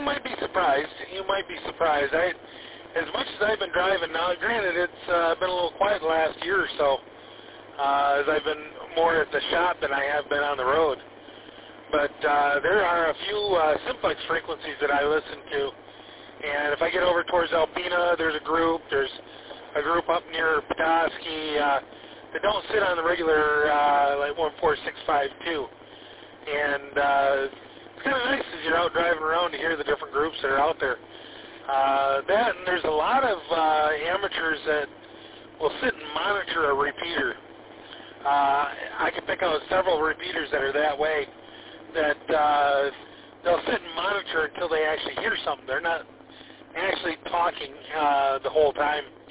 might be surprised. You might be surprised. As much as I've been driving now, granted it's been a little quiet the last year or so, as I've been more at the shop than I have been on the road. But there are a few simplex frequencies that I listen to. And if I get over towards Alpena, there's a group. There's a group up near Petoskey that don't sit on the regular like 14652. And it's kind of nice as you're out driving around to hear the different groups that are out there. That and there's a lot of amateurs that will sit and monitor a repeater. I can pick out several repeaters that are that way, that they'll sit and monitor until they actually hear something. They're not actually talking the whole time.